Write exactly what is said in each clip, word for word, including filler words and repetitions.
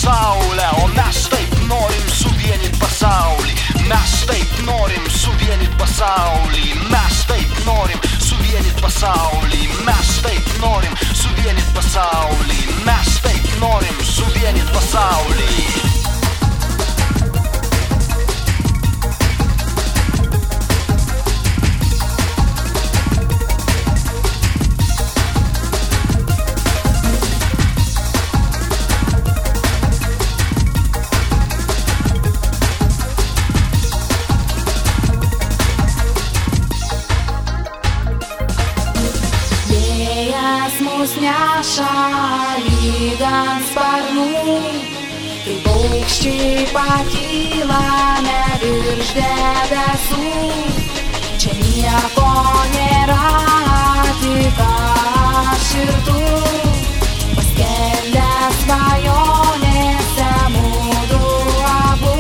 saulę, o mes taip norim suvienyt pasaulį. Mes taip norim suvienyt pasaulį. Mes taip norim suvienyt pasaulį. Mes taip norim suvienyt pasaulį. Mes taip norim suvienyt pasaulį. Mus neša lyg ant sparnų, kai paukščiai pakylame virš debesų. Čia nieko nėra, tik aš ir tu, paskendę svajonėse mudu abu.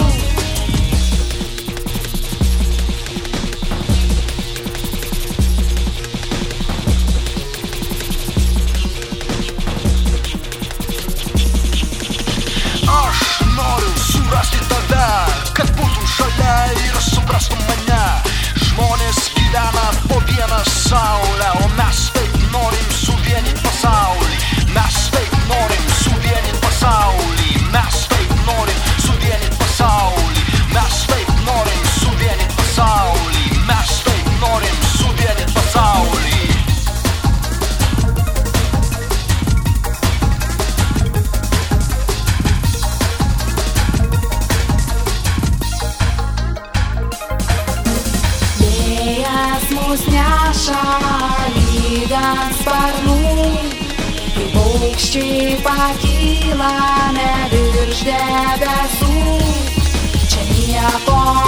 Surasti tave, kad būtum šalia ir suprastum mane. Žmonės gyvena po vieną saulę, o mes taip norim suvienyt pasaulį. Mes taip norim suvienyt pasaulį. Mes taip norim suvienyt pasaulį. Mes taip norim suvienyt pasaulį. Mes taip norim suvienyt pasaulį. Mus neša lyg ant sparnų, kai paukščiai pakylame virš debesų. Čia nieko